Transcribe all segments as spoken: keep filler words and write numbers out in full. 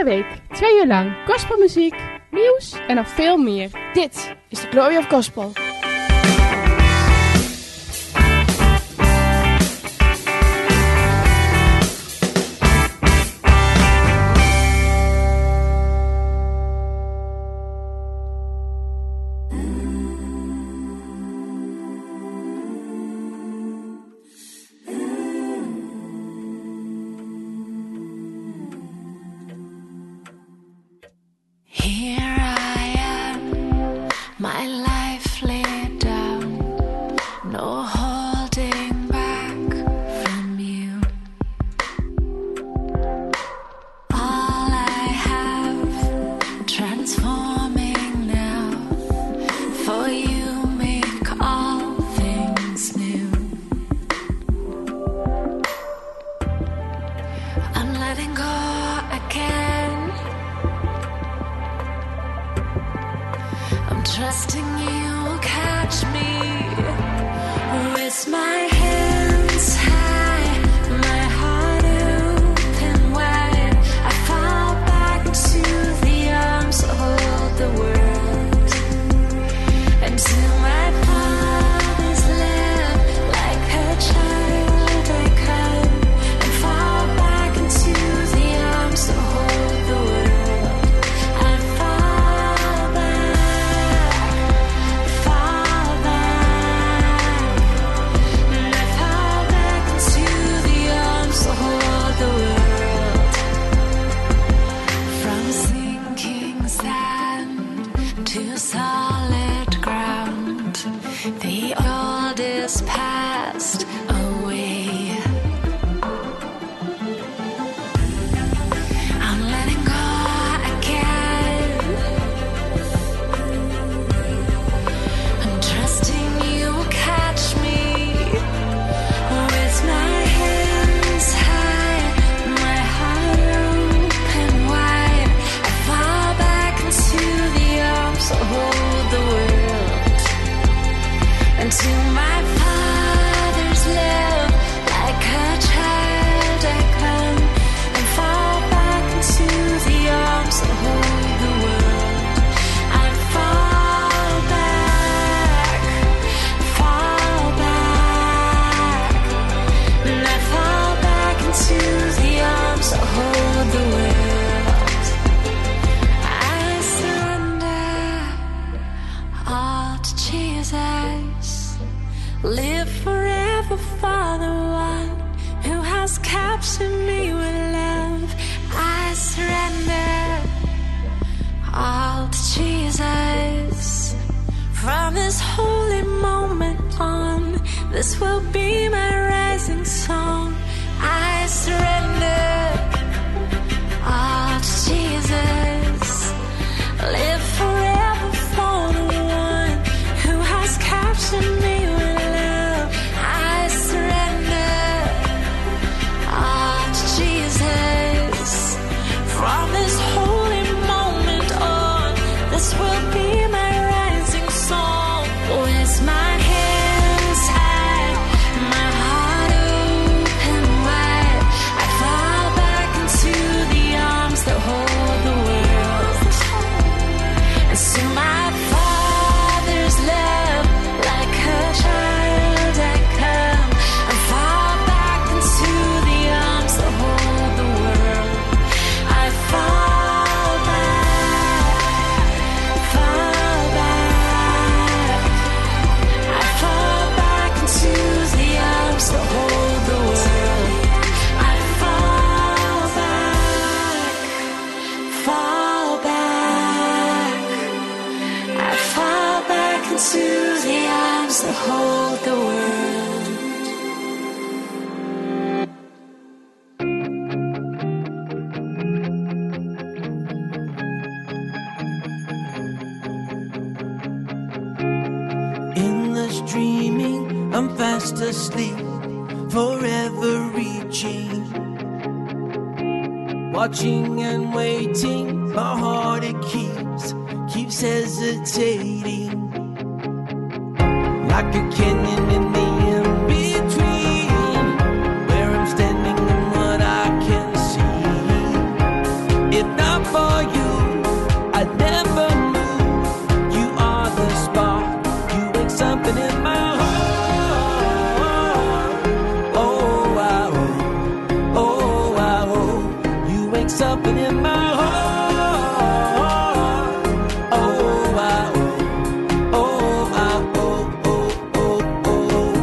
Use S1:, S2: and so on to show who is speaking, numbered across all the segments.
S1: Iedere week, twee uur lang, gospelmuziek, nieuws en nog veel meer.
S2: Dit is de Glory of Gospel.
S3: Asleep, forever reaching, watching and waiting. My heart it keeps, keeps hesitating, like a canyon in the in-between, where I'm standing and what I can see. If not something in my heart. Oh, I, oh, oh, I, oh, oh, oh, oh.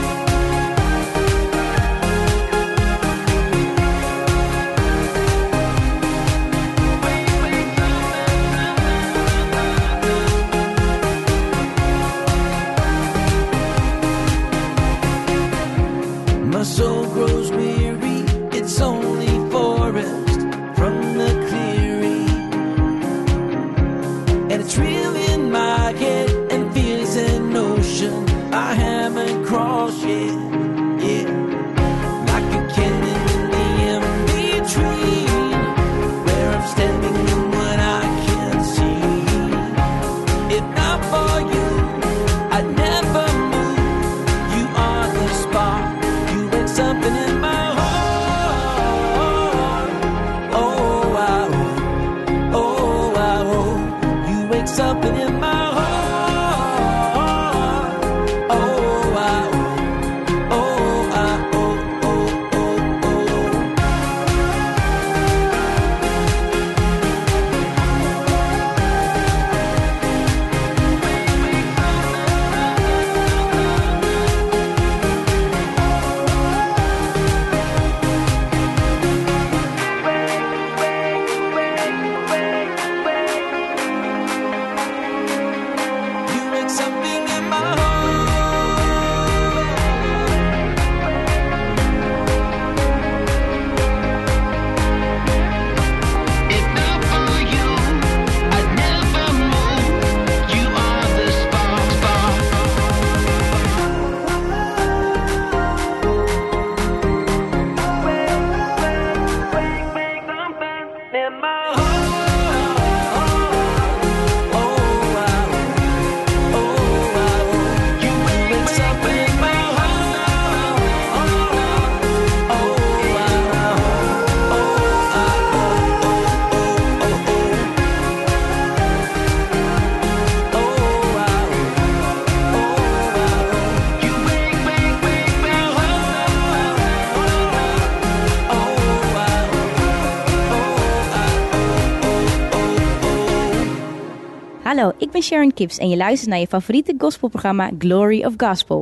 S3: My soul grows weary, it's only forest from the clearing. And it's real in my head and feels an ocean I haven't crossed yet, yeah. Like a canyon in the in-between, where I'm standing and what I can't see. If not for you, I'd never move. You are the spark, something in my heart. Oh, I, oh, I, oh, you wake something in my heart. Oh, I, oh, I, oh, oh, oh,
S4: Hallo, ik ben Sharon Kips en je luistert naar je favoriete gospelprogramma Glory of Gospel.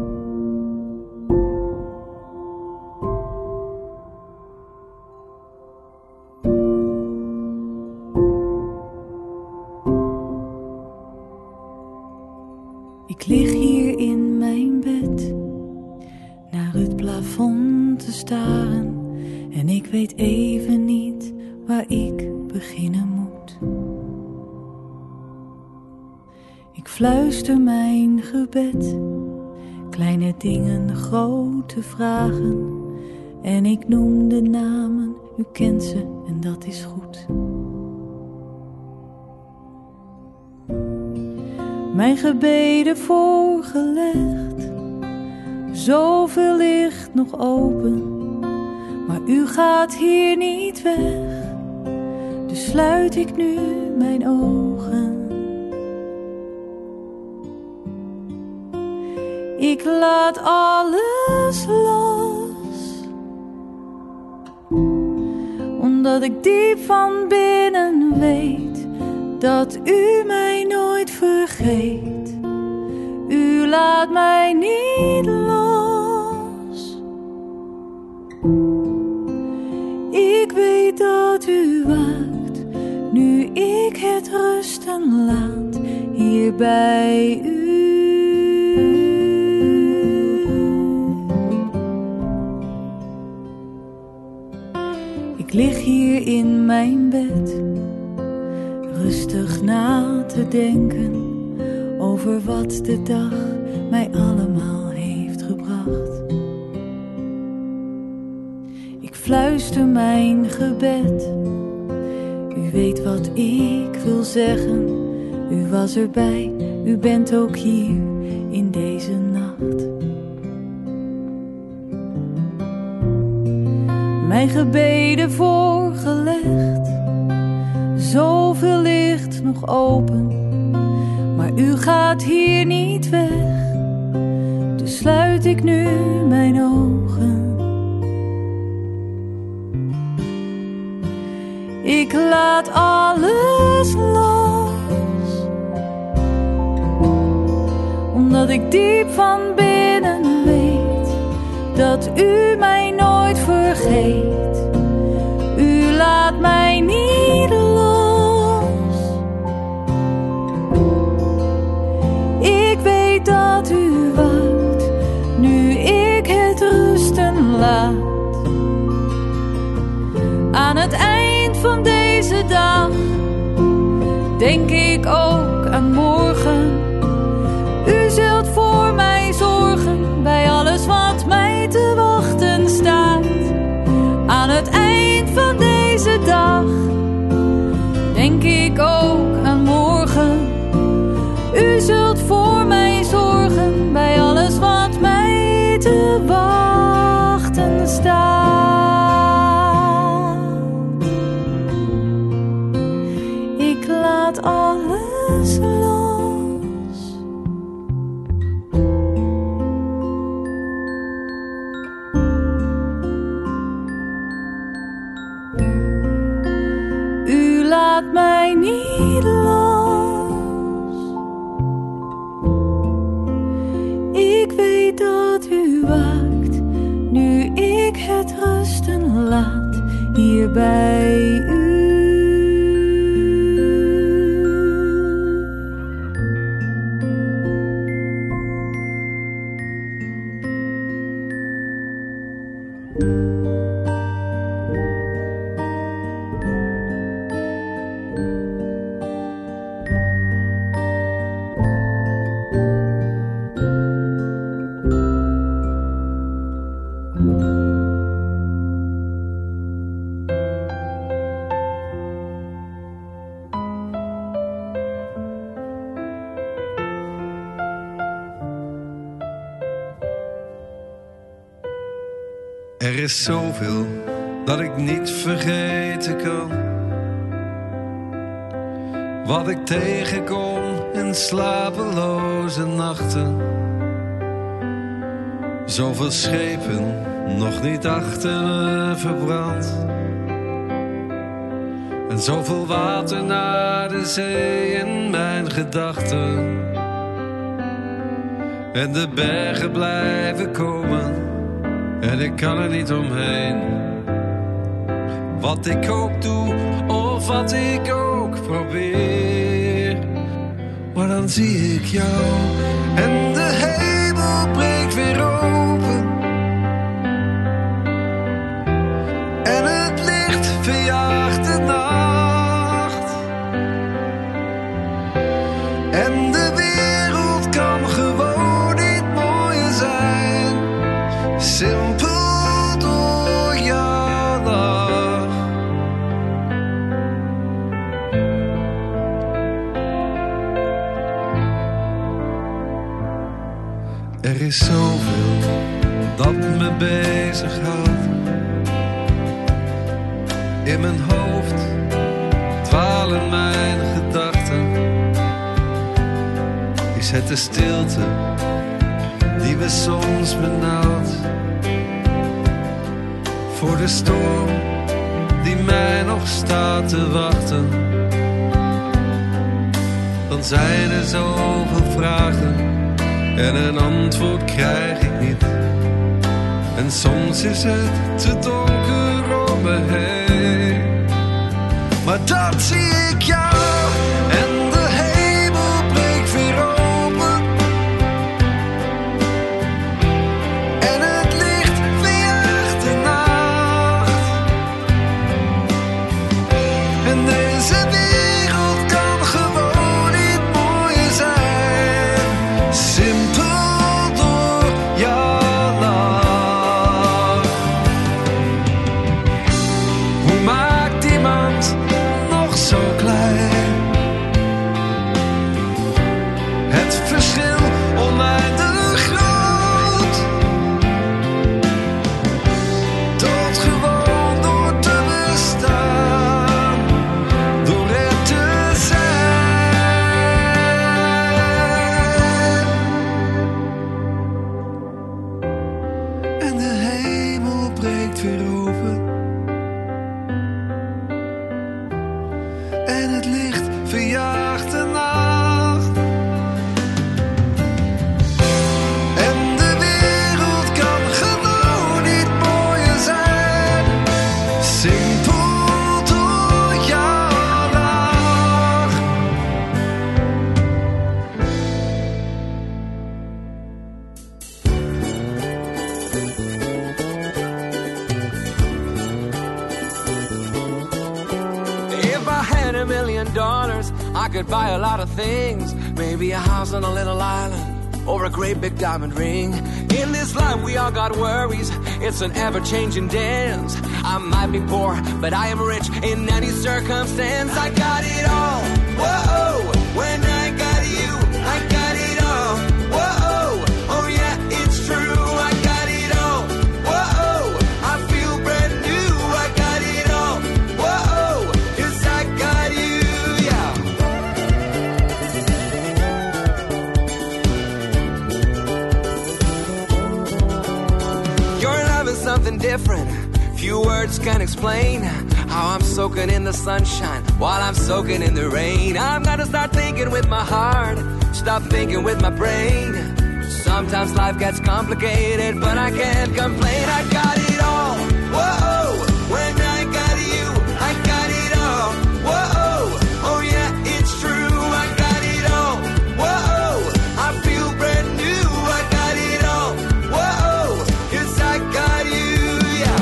S5: Ik lig hier in mijn bed, naar het plafond te staren. En ik weet even niet waar ik beginnen moet. Ik fluister mijn gebed, kleine dingen, grote vragen. En ik noem de namen, u kent ze en dat is goed. Mijn gebeden voorgelegd, zoveel ligt nog open. Maar u gaat hier niet weg, dus sluit ik nu mijn ogen. Ik laat alles los, omdat ik diep van binnen weet dat u mij nooit vergeet. U laat mij niet los. Ik weet dat u waakt, nu ik het rusten laat hier bij u. Ik lig hier in mijn bed, rustig na te denken over wat de dag mij allemaal heeft gebracht. Ik fluister mijn gebed, u weet wat ik wil zeggen. U was erbij, u bent ook hier in deze nacht. Mijn gebeden voorgelegd, zoveel ligt nog open. Maar u gaat hier niet weg, dus sluit ik nu mijn ogen. laat alles los, omdat ik diep van binnen weet dat u mij nooit vergeet. U laat mij niet los. Ik weet dat u wacht, nu ik het rusten laat. Aan het eind van deze dag denk ik ook aan morgen. U zult voor mij zorgen bij alles wat mij te wachten staat. Aan het eind van deze dag denk ik ook aan morgen. U zult voor mij zorgen bij alles wat mij te wachten staat. Ik laat alles los. U laat mij niet los. Ik weet dat u waakt, nu ik het rusten laat hier bij u.
S6: Er is zoveel dat ik niet vergeten kan. Wat ik tegenkom in slapeloze nachten. Zoveel schepen nog niet achter me verbrand. En zoveel water naar de zee in mijn gedachten. En de bergen blijven komen. En ik kan er niet omheen. Wat ik ook doe, of wat ik ook probeer. Maar dan zie ik jou en de hemel breekt weer open. En het licht verjaagt de nacht. En de wereld kan gewoon niet mooier zijn. Simpel door jouw lach. Er is zoveel dat me bezighoudt. In mijn hoofd dwalen mijn gedachten. Is het de stilte die me soms benauwt? Voor de storm die mij nog staat te wachten. Dan zijn er zoveel vragen en een antwoord krijg ik niet. En soms is het te donker om me heen. Maar dat zie ik jou en de hemel breekt weer open. En het licht verjaagt de nacht. En deze wereld kan gewoon niet mooier zijn. Simpel door jouw lach. Hoe maakt iemand nog zo klein? Het verschil oneindig groot. Tot gewoon door te bestaan, door er te zijn. En de hemel breekt weer open.
S3: dollars, I could buy a lot of things. Maybe a house on a little island, or a great big diamond ring. In this life we all got worries, it's an ever-changing dance. I might be poor, but I am rich in any circumstance. I got it all, whoa, when I got you, I got it all, whoa, oh yeah, it's true, I got it all, whoa, I feel brand new, I got it all, whoa, 'cause I got you, yeah. Your love is something different, few words can explain how I'm soaking in the sunshine while I'm soaking in the rain. I'm gonna start thinking with my heart, stop thinking with my brain. Sometimes life gets complicated, but I can't complain. I got it all, whoa, when I got you, I got it all, whoa, oh yeah, it's true, I got it all, whoa, I feel brand new, I got it all, whoa, 'cause I got you, yeah.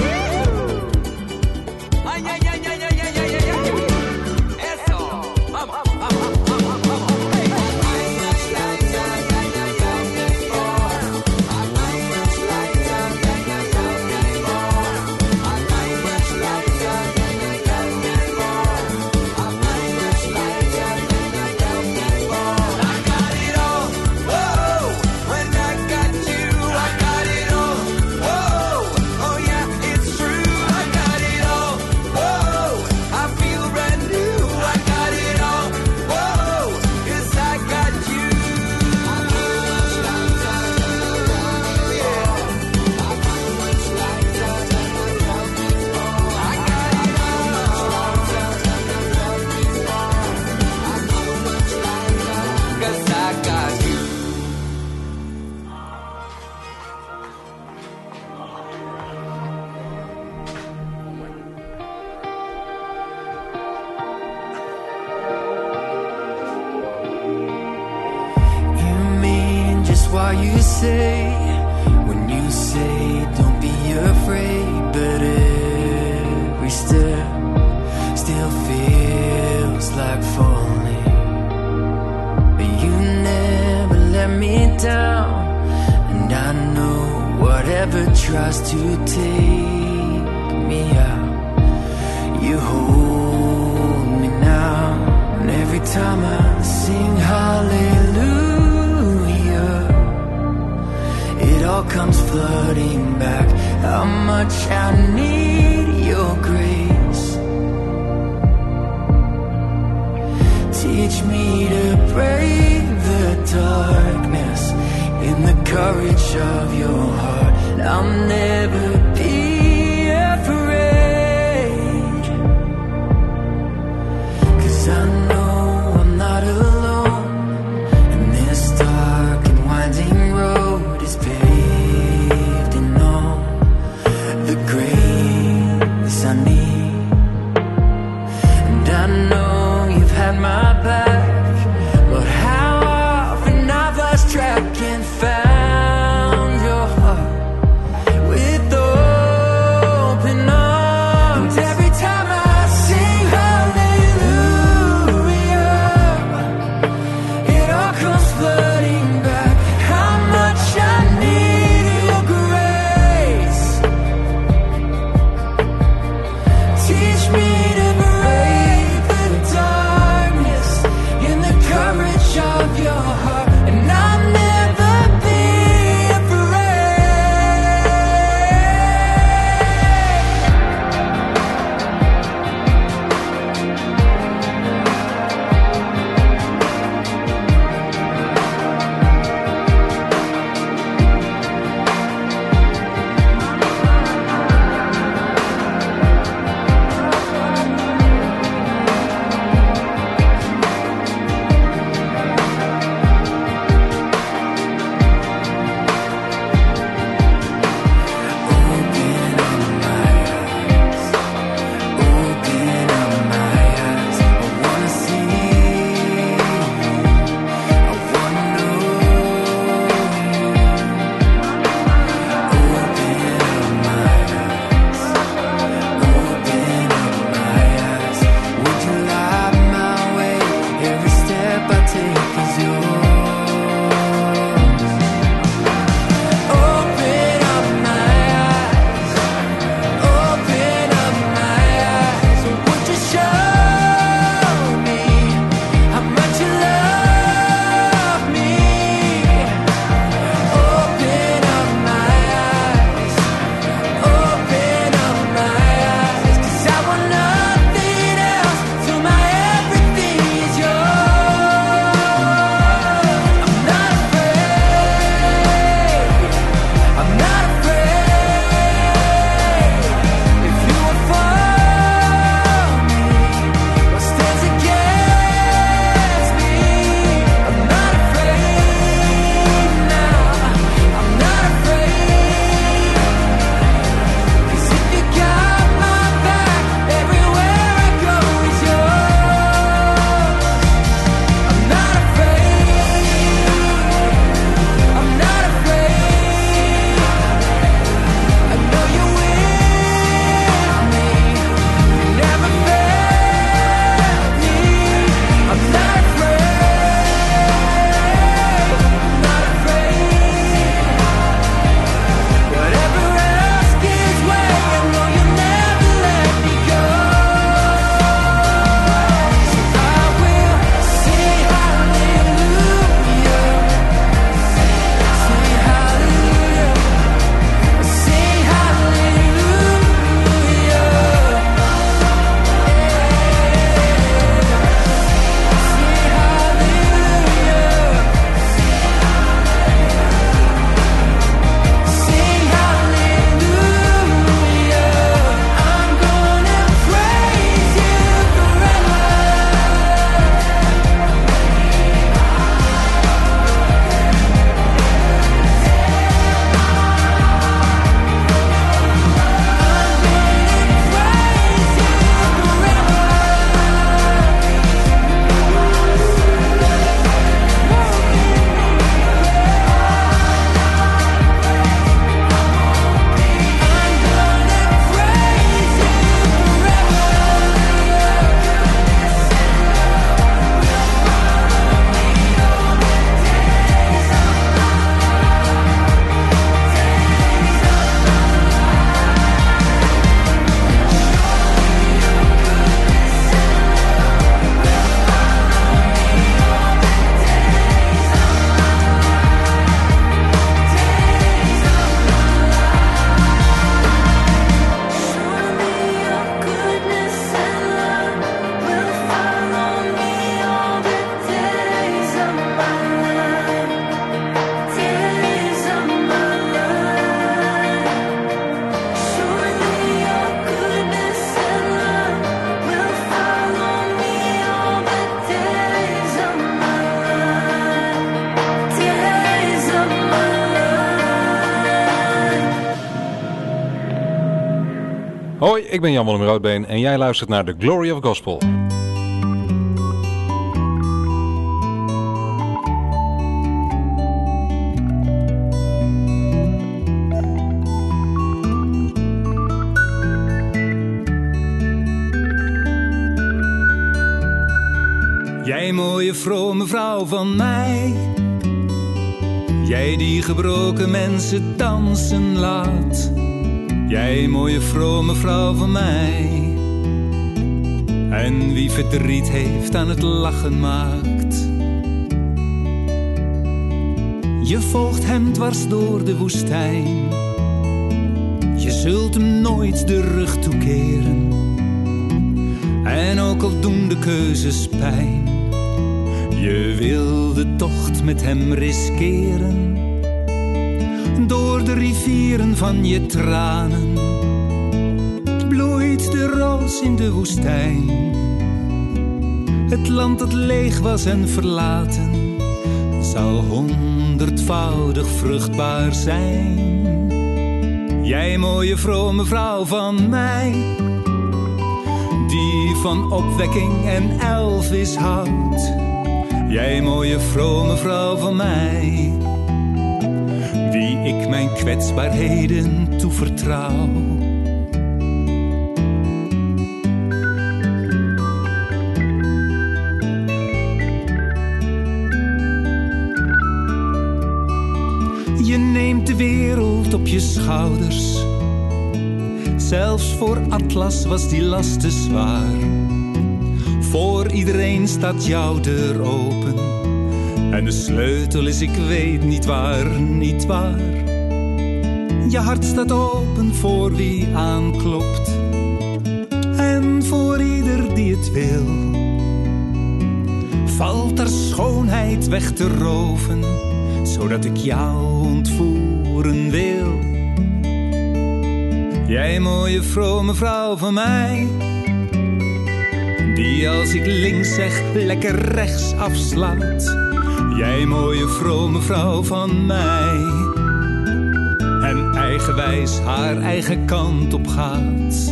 S3: Ay, ay, ay, ay, ay, ay, ay, ay, ay. Eso, vamos, vamos, vamos, vamos, vamos. Hey. Ay, ay, ay, ay, ay, ay, ay, ay, oh. Ay, ay, ay, ay, ay, ay, ay, ay, ay, oh. Ay, ay, ay, ay, ay, ay, ay, ay, oh. Ay, ay, ay, ay, ay, ay, ay, oh. I got it all, whoa, when I got you, I got it all, whoa, oh yeah, it's true, I got it all, whoa, I feel brand new, I got it all, whoa, 'cause I got you. Cause I got you.
S7: You mean just what you say when you say don't be afraid, but every step still feels like falling. But you never let me down, and I know whatever tries to take me out, you hold me now. And every time I sing hallelujah, it all comes flooding back. How much I need your grace. Teach me to brave the darkness in the courage of your heart. I'll never be afraid, 'cause I know I'm not alone, and this dark and winding road is paved in all the grace I need. And I know you've had my back, but how often I've lost track and found your heart with
S8: Hoi, ik ben Jan Willem Roodbeen en jij luistert naar The Glory of Gospel.
S9: Jij mooie vrome vrouw van mij, jij die gebroken mensen dansen laat. Jij mooie vrome vrouw van mij, en wie verdriet heeft aan het lachen maakt. Je volgt hem dwars door de woestijn, je zult hem nooit de rug toekeren. En ook al doen de keuzes pijn, je wil de tocht met hem riskeren. Door de rivieren van je tranen bloeit de roos in de woestijn. Het land dat leeg was en verlaten zal honderdvoudig vruchtbaar zijn. Jij mooie vrome vrouw van mij, die van opwekking en Elvis houdt. Jij mooie vrome vrouw van mij, wie ik mijn kwetsbaarheden toevertrouw. Je neemt de wereld op je schouders, zelfs voor Atlas was die last te zwaar. Voor iedereen staat jouw deur open, en de sleutel is ik weet niet waar, niet waar. Je hart staat open voor wie aanklopt, en voor ieder die het wil. Valt er schoonheid weg te roven, zodat ik jou ontvoeren wil. Jij mooie vrome vrouw van mij, die als ik links zeg lekker rechts afslaat. Jij mooie vrome vrouw van mij, en eigenwijs haar eigen kant op gaat.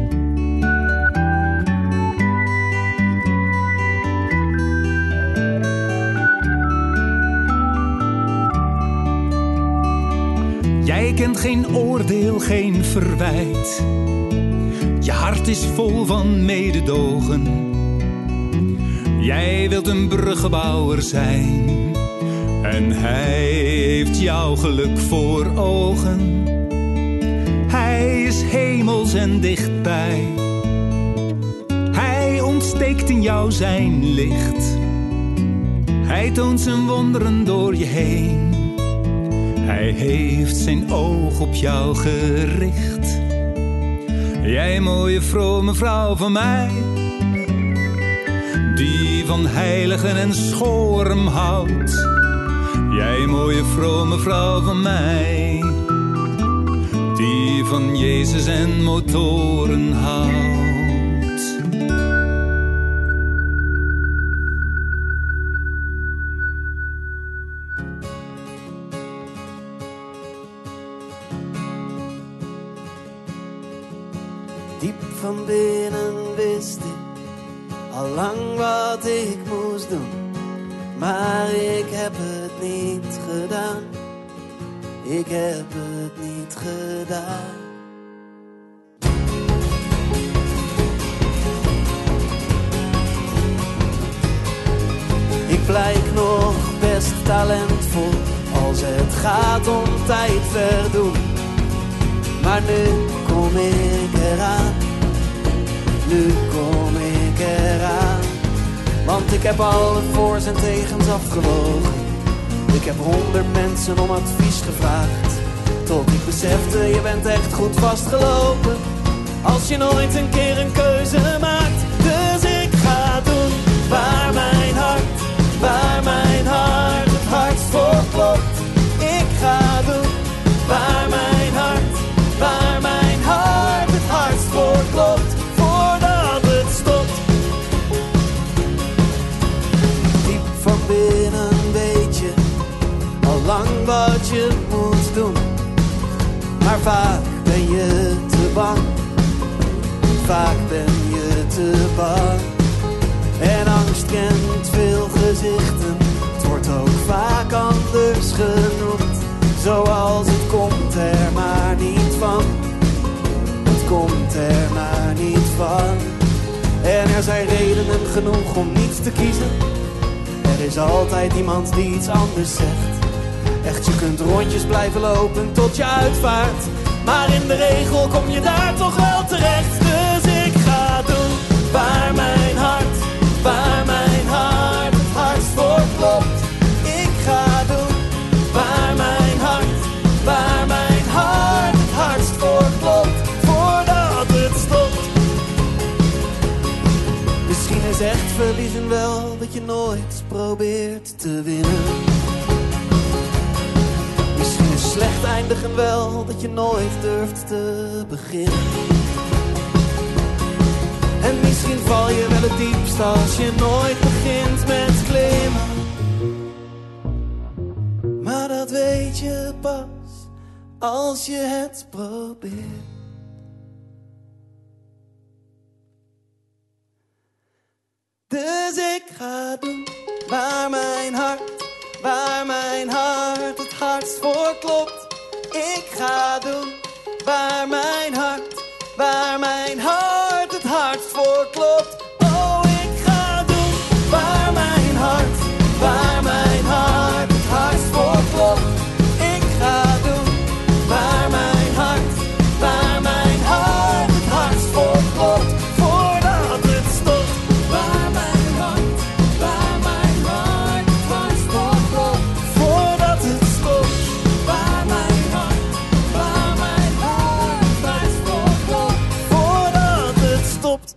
S9: Jij kent geen oordeel, geen verwijt. Je hart is vol van mededogen. Jij wilt een bruggenbouwer zijn, en hij heeft jouw geluk voor ogen. Hij is hemels en dichtbij, hij ontsteekt in jou zijn licht. Hij toont zijn wonderen door je heen, hij heeft zijn oog op jou gericht. Jij mooie vrome vrouw van mij, die van heiligen en schoren houdt. Jij mooie vrome vrouw van mij, die van Jezus en motoren houdt.
S3: Diep van binnen wist ik al lang wat ik moest doen, maar ik heb het niet gedaan. Ik heb het niet gedaan. Ik blijk nog best talentvol als het gaat om tijd verdoen. Maar nu kom ik eraan, nu kom ik eraan. Want ik heb alle voor's en tegens afgewogen. Ik heb honderd mensen om advies gevraagd, tot ik besefte, je bent echt goed vastgelopen als je nooit een keer een keuze maakt. Dus ik ga doen waar mijn hart, waar mijn hart het hardst voor klopt. Ik ga doen waar mijn hart, waar mijn hart het hardst voor klopt, voordat het stopt. Diep van binnen weet je al lang wat je moet doen, maar vaak ben je te bang
S10: vaak ben je te bang. En angst kent veel gezichten, het wordt ook vaak anders genoemd. Zoals het komt er maar niet van, het komt er maar niet van. En er zijn redenen genoeg om niet te kiezen. Er is altijd iemand die iets anders zegt. Echt, je kunt rondjes blijven lopen tot je uitvaart, maar in de regel kom je daar toch wel terecht. Dus ik ga doen waar mijn hart, waar mijn hart het hardst voor klopt. Ik ga doen waar mijn hart, waar mijn hart het hardst voor klopt, voordat het stopt. Misschien is echt verliezen wel dat je nooit probeert te winnen. Misschien is slecht eindigen wel dat je nooit durft te beginnen. En misschien val je wel het diepst als je nooit begint met klimmen. Maar dat weet je pas als je het probeert. Dus ik ga doen waar mijn hart, waar mijn hart het hardst voor klopt. Ik ga doen waar mijn hart, waar mijn hart het hardst voor klopt. Oh, ik ga doen waar mijn hart, waar mijn hart het hardst voor klopt. Ik ga doen waar mijn hart, waar mijn hart het hardst voor klopt, voordat het stopt. Waar mijn hart, waar mijn hart het hardst voor klopt, voordat het stopt. Waar mijn hart, waar mijn hart het hardst voor klopt, voordat het stopt.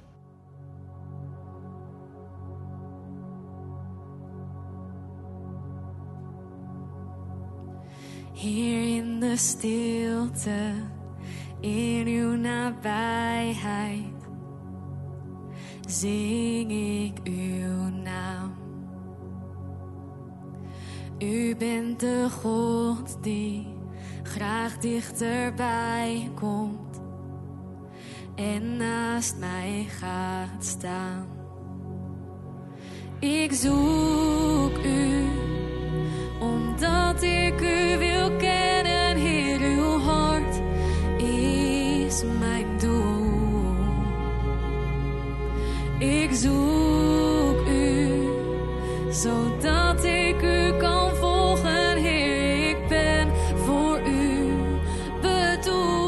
S11: Hier in de stilte, in uw nabijheid, zing ik uw naam. U bent de God die graag dichterbij komt en naast mij gaat staan. Ik zoek u, omdat ik u wil kennen, Heer, uw hart is mijn doel. Ik zoek u, zodat ik u kan volgen, Heer, ik ben voor u bedoeld.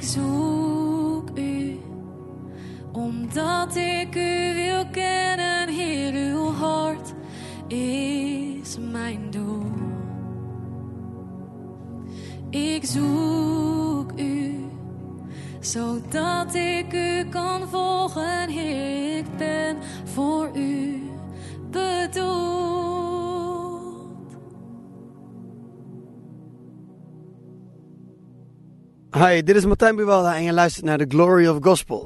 S11: Ik zoek u, omdat ik u wil kennen, Heer, uw hart is mijn doel. Ik zoek u, zodat ik u kan volgen, Heer, ik ben voor u bedoeld.
S12: Hi, dit is Martijn Buwalda en je luistert naar The Glory of Gospel.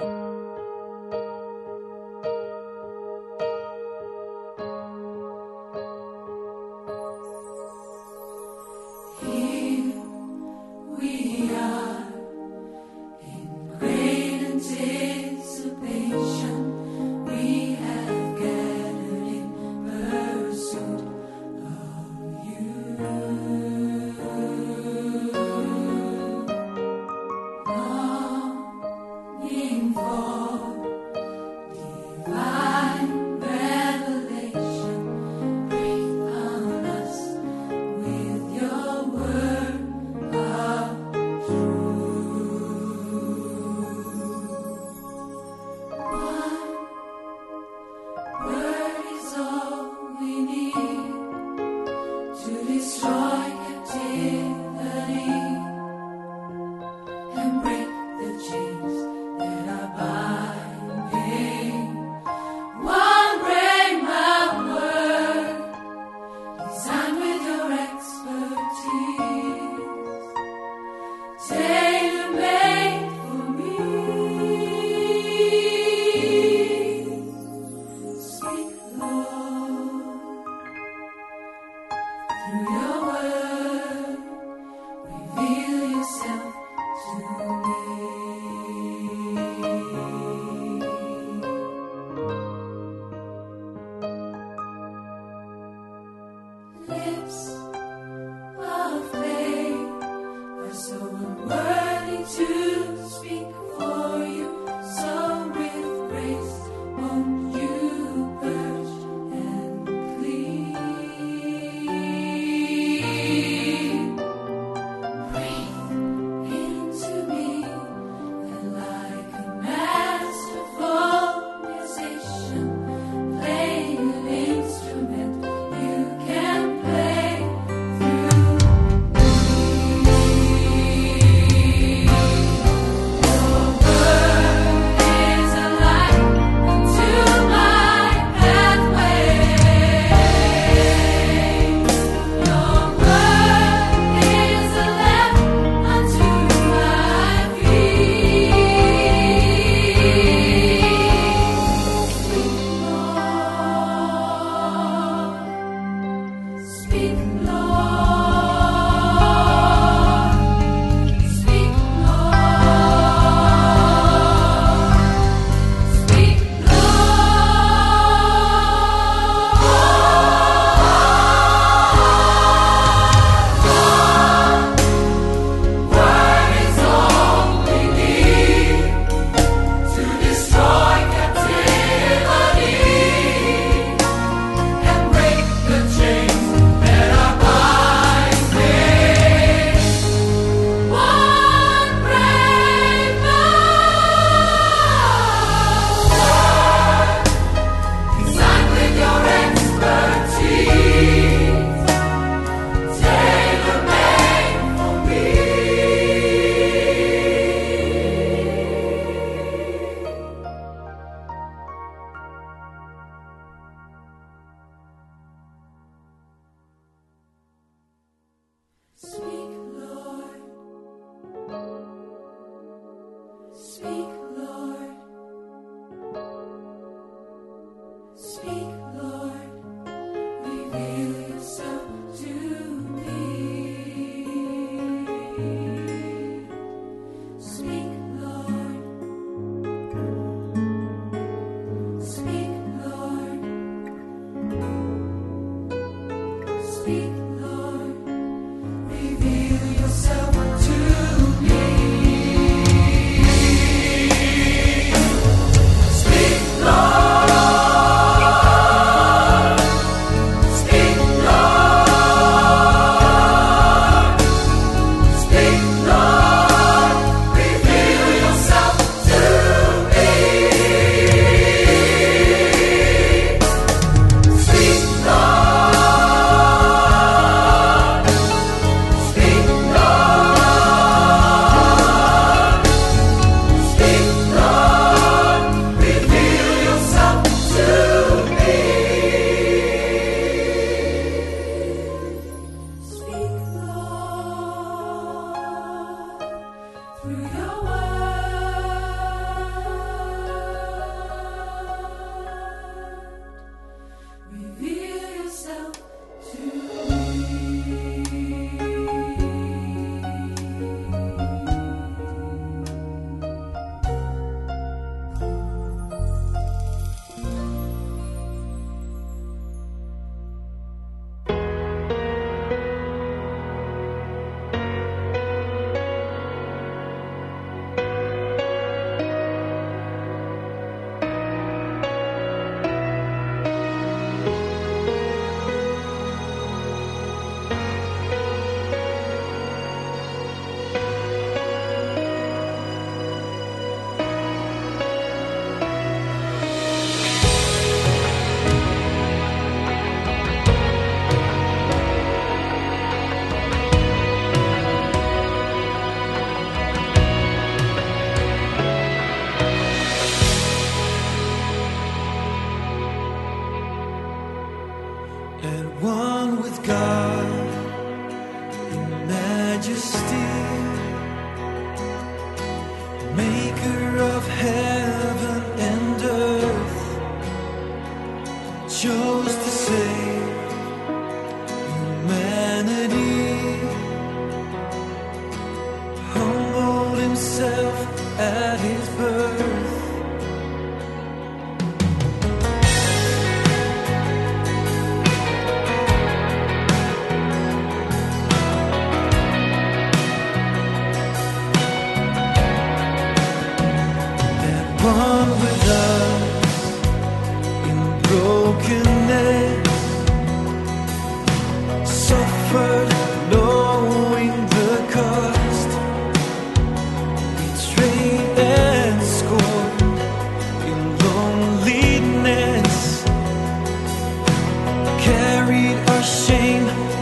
S3: Speak, Lord, reveal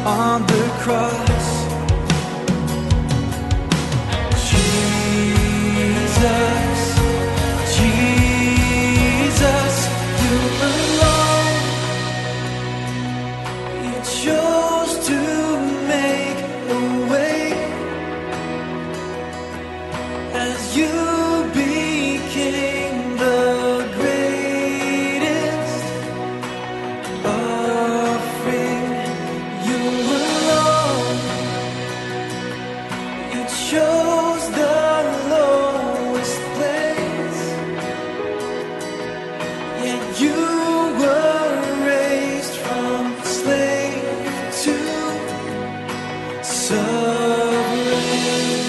S3: on the cross. Jesus, Jesus, you alone, you chose to make a way as you became the greatest offering. You alone, you chose the lowest place, yet you were raised from slave to sovereign.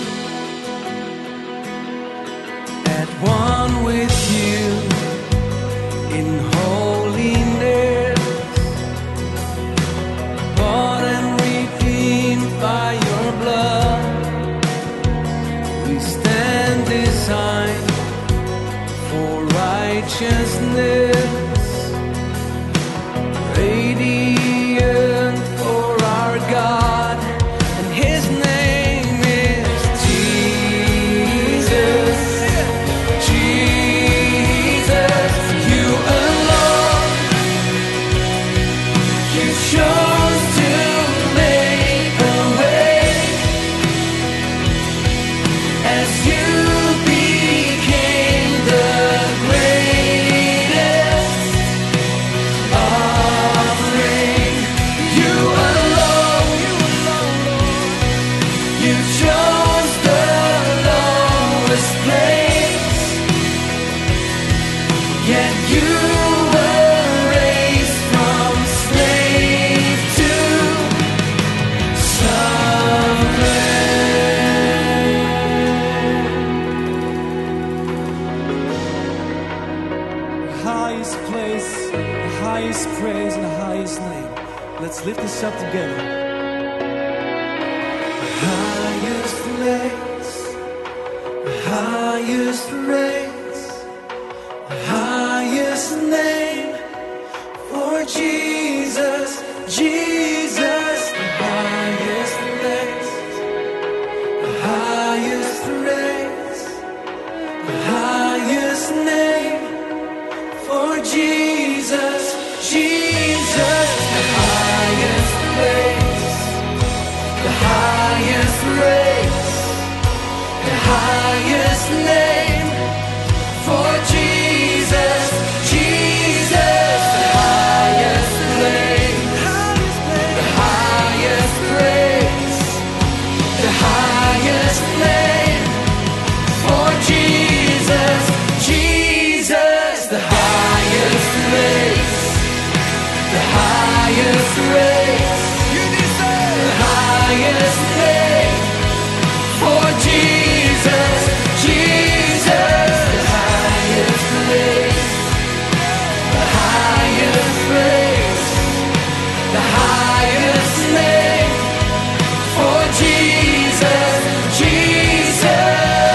S3: At one with you in holiness, bought and redeemed by your blood. We stand designed for righteousness, radiant for our God, and His name is Jesus. Jesus, you alone, you chose to make a way as you became the greatest offering. You alone, you chose the lowest place, yet you were raised from slave to sovereign.
S10: Highest place, the highest praise, and the highest name. Let's lift this up together.
S3: Highest place, highest praise, highest name for Jesus, Jesus, the highest place, the highest praise, the highest name for Jesus, Jesus, the highest place, the highest praise, the highest name for Jesus, Jesus, the highest place, the highest praise, the highest name for Jesus, Jesus, the highest place, the highest praise, you deserve the highest name for Jesus, Jesus, the highest place, the highest praise, the highest name for Jesus, Jesus.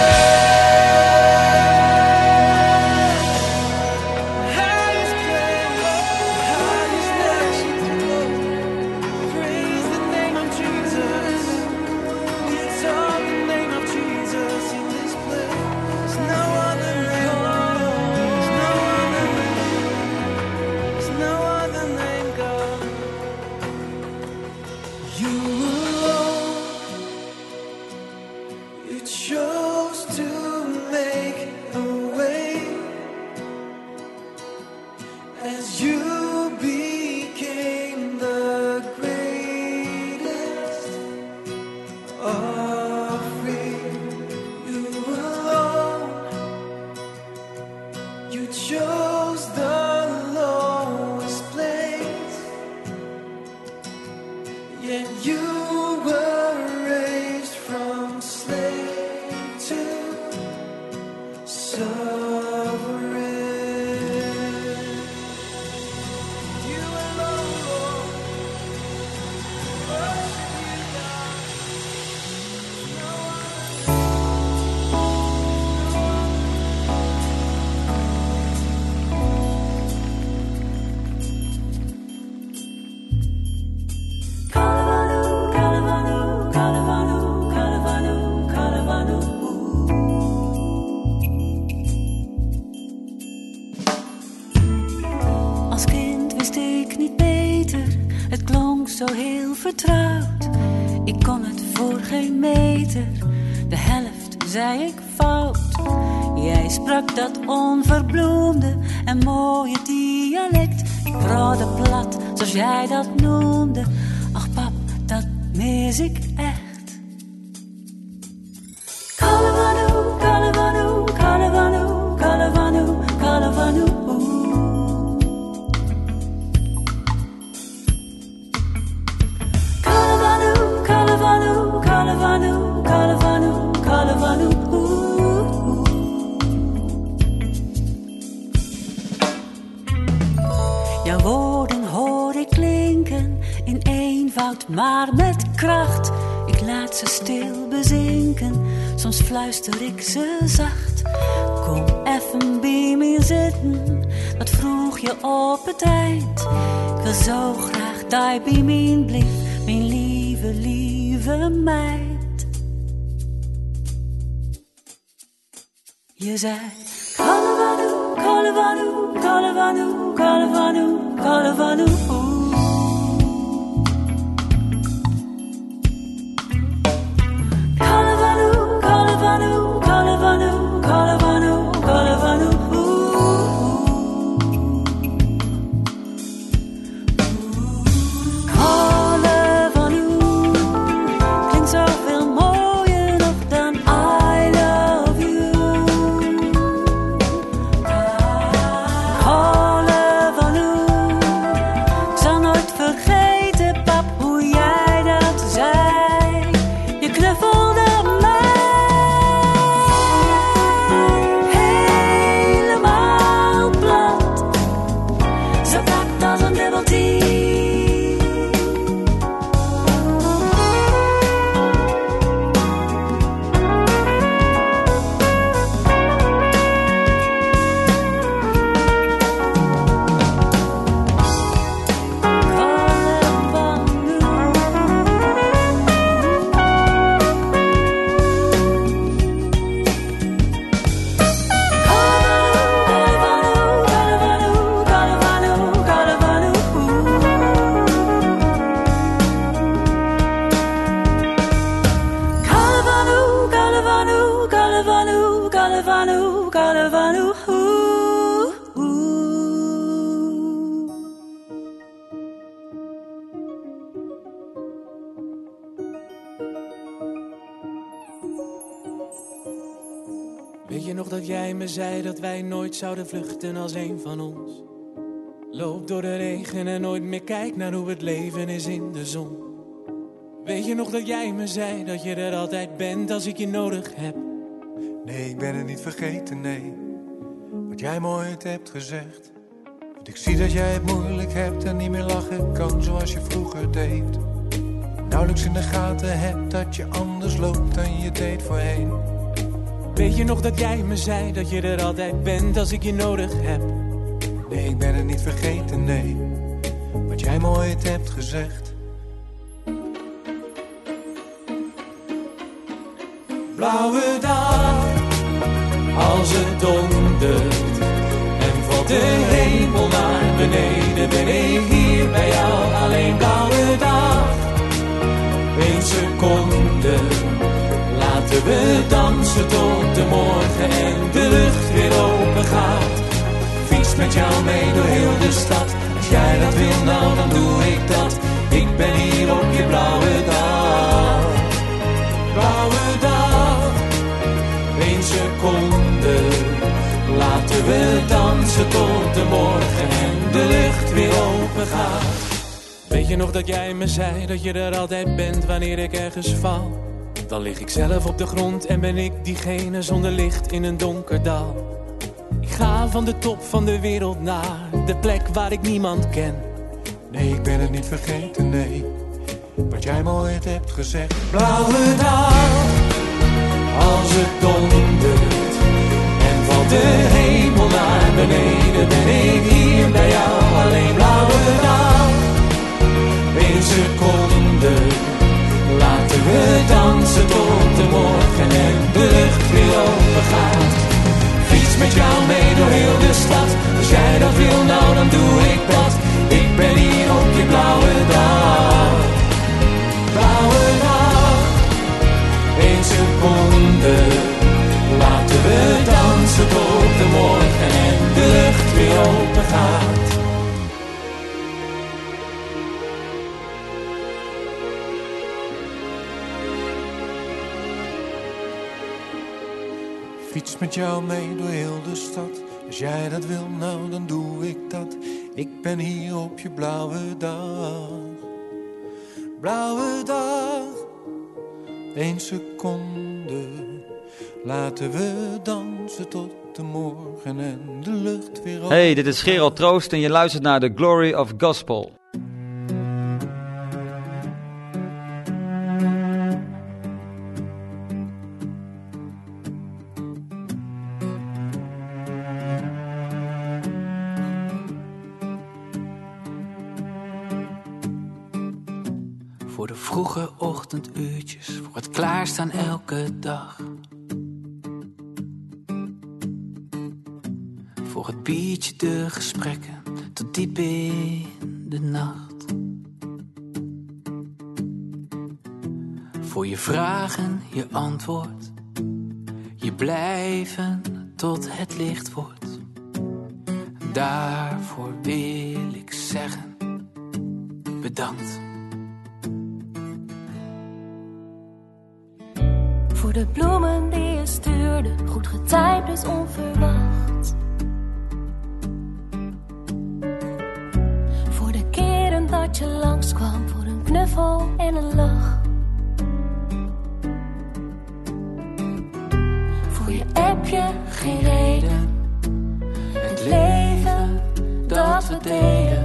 S3: Highest place, highest name, praise the name of Jesus. We exalt the name of Jesus in this place. There's no other name, there's no other name, there's no other name, God. You alone, you chose to make a way as you became the greatest offering. You alone, you chose the lowest place, yet you were raised from slave to sovereign. You alone, Lord, worship you, God. No other.
S11: Call
S5: zo heel vertrouwd. Ik kon het voor geen meter, de helft zei ik fout. Jij sprak dat onverbloemde en mooie dialect. Ik praatte plat, zoals jij dat noemde. Ach pap, dat mis ik echt. Kalavanu, kalavanu, kalavanu, kalavanu, kalavanu. Kalavanu, kalavanu, kalavanu, kalavanu, kalavanu. Jouw woorden hoor ik klinken in eenvoud, maar met kracht. Ik laat ze stil bezinken, soms fluister ik ze zacht. Kom even bij me zitten, wat vroeg je op het eind? Ik wil zo graag dat bij mij blijft, mijn lieve, lieve meid. Je zei, Kalavanu, Kalavanu, Kalavanu, Kalavanu, Kalavanu. Kalavanu, Kalavanu, Kalavanu, Kalavanu, Kalavanu. Kalavanu klinkt zoveel mooier nog dan I love you. Kalavanu, ik zal nooit vergeten, pap, hoe jij dat zei. Je knuffelde helemaal plat, zo plat als een dubbeltje.
S3: Weet je nog dat jij me zei dat wij nooit zouden vluchten als een van ons? Loop door de regen en nooit meer kijk naar hoe het leven is in de zon. Weet je nog dat jij me zei dat je er altijd bent als ik je nodig heb?
S6: Nee, ik ben het niet vergeten, nee. Wat jij me ooit hebt gezegd. Want ik zie dat jij het moeilijk hebt en niet meer lachen kan zoals je vroeger deed. Nauwelijks in de gaten hebt dat je anders loopt dan je deed voorheen.
S3: Weet je nog dat jij me zei dat je er altijd bent als ik je nodig heb?
S6: Nee, ik ben het niet vergeten, nee. Wat jij me ooit hebt gezegd.
S3: Blauwe dag, als het dondert en valt de hemel naar beneden, ben ik hier bij jou alleen. Blauwe dag, één seconde, laten we dansen tot de morgen en de lucht weer open gaat. Fiets met jou mee door heel de stad, als jij dat wil, nou dan doe ik dat. Ik ben hier op je blauwe dag. Blauwe dag, één seconde, laten we dansen tot de morgen en de lucht weer open gaat. Weet je nog dat jij me zei dat je er altijd bent wanneer ik ergens val? Dan lig ik zelf op de grond en ben ik diegene zonder licht in een donker dal. Ik ga van de top van de wereld naar de plek waar ik niemand ken.
S6: Nee, ik ben het niet vergeten, nee. Wat jij me ooit hebt gezegd.
S3: Blauwe dag, als het dondert en valt de hemel naar beneden, ben ik hier bij jou alleen. Blauwe dag, één seconde, laten we dansen tot de morgen en de lucht weer open gaat. Fiets met jou mee door heel de stad, als jij dat wil, nou dan doe ik dat. Ik ben hier op je blauwe dag.
S6: fiets met jou mee door heel de stad. Als jij dat wil, nou dan doe ik dat. Ik ben hier op je blauwe dag. Blauwe dag. Eén seconde. Laten we dansen tot de morgen en de lucht weer op.
S13: Hey, dit is Gerald Troost en je luistert naar The Glory of Gospel.
S7: Voor de vroege ochtenduurtjes, voor het klaarstaan elke dag. Voor het biertje, de gesprekken, tot diep in de nacht. Voor je vragen, je antwoord, je blijven tot het licht wordt. Daarvoor wil ik zeggen, bedankt.
S14: Voor de bloemen die je stuurde, goed getimed dus onverwacht. Voor de keren dat je langskwam, voor een knuffel en een lach. Voor je appje, geen reden, het leven dat we deden.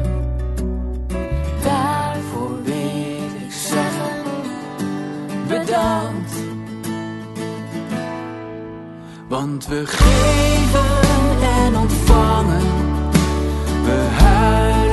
S14: Daarvoor wil ik zeggen, bedankt.
S7: Want we geven en ontvangen, we huilen